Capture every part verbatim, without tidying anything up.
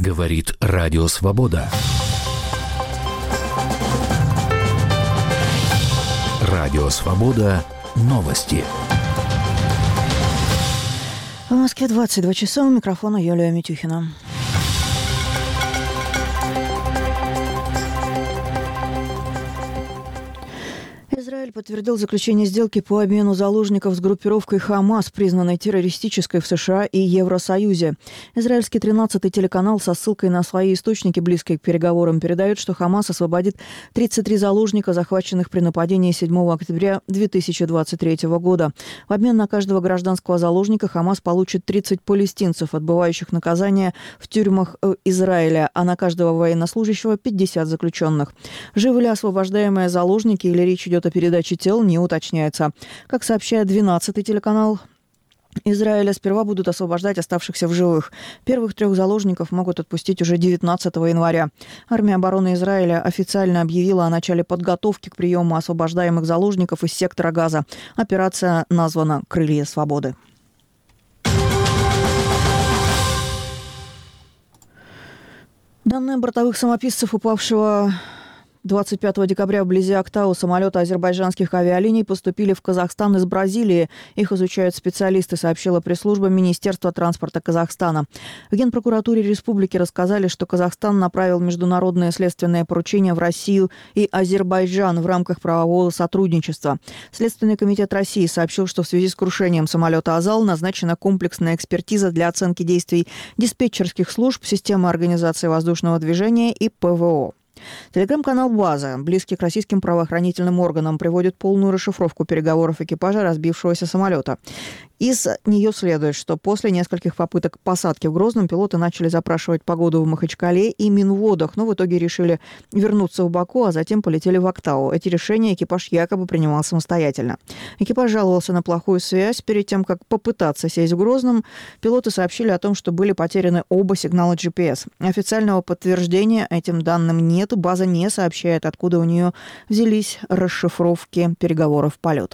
Говорит Радио Свобода. Радио Свобода. Новости. В Москве двадцать два часа. У микрофона Юлия Митюхина. Израиль подтвердил заключение сделки по обмену заложников с группировкой «Хамас», признанной террористической в США и Евросоюзе. Израильский тринадцатый телеканал со ссылкой на свои источники, близкие к переговорам, передает, что «Хамас» освободит тридцать три заложника, захваченных при нападении седьмого октября две тысячи двадцать третьего года. В обмен на каждого гражданского заложника «Хамас» получит тридцать палестинцев, отбывающих наказание в тюрьмах Израиля, а на каждого военнослужащего пятьдесят заключенных. Живы ли освобождаемые заложники или речь идет о передаче тел, не уточняется. Как сообщает двенадцатый телеканал Израиля, сперва будут освобождать оставшихся в живых. Первых трех заложников могут отпустить уже девятнадцатого января. Армия обороны Израиля официально объявила о начале подготовки к приему освобождаемых заложников из сектора Газа. Операция названа «Крылья свободы». Данные бортовых самописцев упавшего двадцать пятого декабря вблизи Актау самолета азербайджанских авиалиний поступили в Казахстан из Бразилии. Их изучают специалисты, сообщила пресс-служба Министерства транспорта Казахстана. В Генпрокуратуре республики рассказали, что Казахстан направил международное следственное поручение в Россию и Азербайджан в рамках правового сотрудничества. Следственный комитет России сообщил, что в связи с крушением самолета «Азал» назначена комплексная экспертиза для оценки действий диспетчерских служб, системы организации воздушного движения и ПВО. Телеграм-канал «База», близкий к российским правоохранительным органам, приводит полную расшифровку переговоров экипажа разбившегося самолета. Из нее следует, что после нескольких попыток посадки в Грозном пилоты начали запрашивать погоду в Махачкале и Минводах, но в итоге решили вернуться в Баку, а затем полетели в Актау. Эти решения экипаж якобы принимал самостоятельно. Экипаж жаловался на плохую связь. Перед тем, как попытаться сесть в Грозном, пилоты сообщили о том, что были потеряны оба сигнала джи пи эс. Официального подтверждения этим данным нет. База не сообщает, откуда у нее взялись расшифровки переговоров полетов.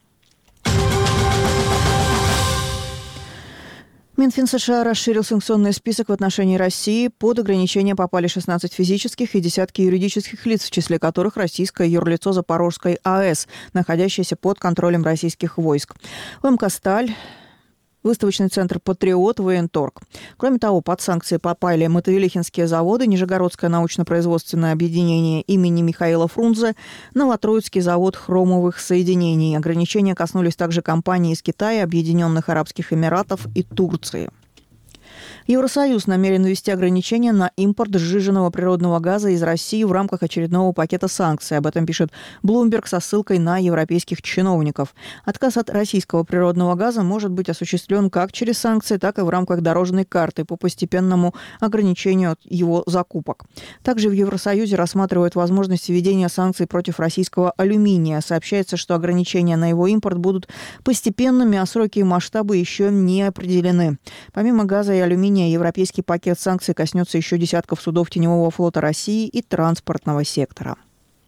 Минфин США расширил санкционный список в отношении России. Под ограничения попали шестнадцать физических и десятки юридических лиц, в числе которых российское юрлицо Запорожской АЭС, находящееся под контролем российских войск. ОМК «Сталь», выставочный центр «Патриот», Военторг. Кроме того, под санкции попали Мотовилихинские заводы, Нижегородское научно-производственное объединение имени Михаила Фрунзе, Новотроицкий завод хромовых соединений. Ограничения коснулись также компаний из Китая, Объединенных Арабских Эмиратов и Турции. Евросоюз намерен ввести ограничения на импорт сжиженного природного газа из России в рамках очередного пакета санкций. Об этом пишет Bloomberg со ссылкой на европейских чиновников. Отказ от российского природного газа может быть осуществлен как через санкции, так и в рамках дорожной карты по постепенному ограничению его закупок. Также в Евросоюзе рассматривают возможность введения санкций против российского алюминия. Сообщается, что ограничения на его импорт будут постепенными, а сроки и масштабы еще не определены. Помимо газа и алюминия, европейский пакет санкций коснется еще десятков судов теневого флота России и транспортного сектора.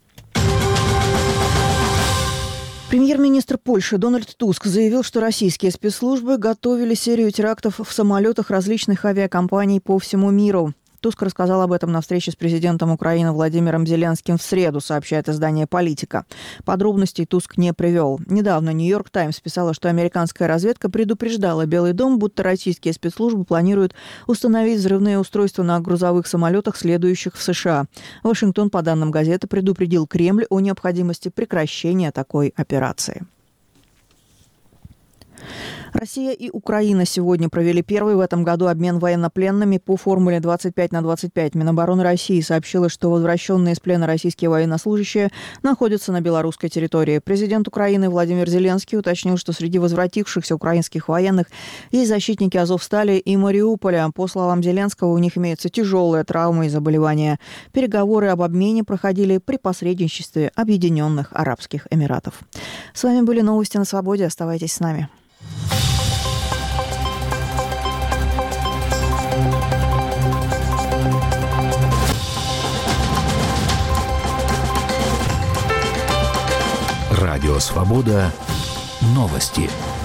Премьер-министр Польши Дональд Туск заявил, что российские спецслужбы готовили серию терактов в самолетах различных авиакомпаний по всему миру. Туск рассказал об этом на встрече с президентом Украины Владимиром Зеленским в среду, сообщает издание «Политика». Подробностей Туск не привел. Недавно «Нью-Йорк Таймс» писала, что американская разведка предупреждала Белый дом, будто российские спецслужбы планируют установить взрывные устройства на грузовых самолетах, следующих в США. Вашингтон, по данным газеты, предупредил Кремль о необходимости прекращения такой операции. Россия и Украина сегодня провели первый в этом году обмен военнопленными по формуле двадцать пять на двадцать пять. Минобороны России сообщила, что возвращенные из плена российские военнослужащие находятся на белорусской территории. Президент Украины Владимир Зеленский уточнил, что среди возвратившихся украинских военных есть защитники Азовстали и Мариуполя. По словам Зеленского, у них имеются тяжелые травмы и заболевания. Переговоры об обмене проходили при посредничестве Объединенных Арабских Эмиратов. С вами были новости на Свободе. Оставайтесь с нами. Радио «Свобода». Новости.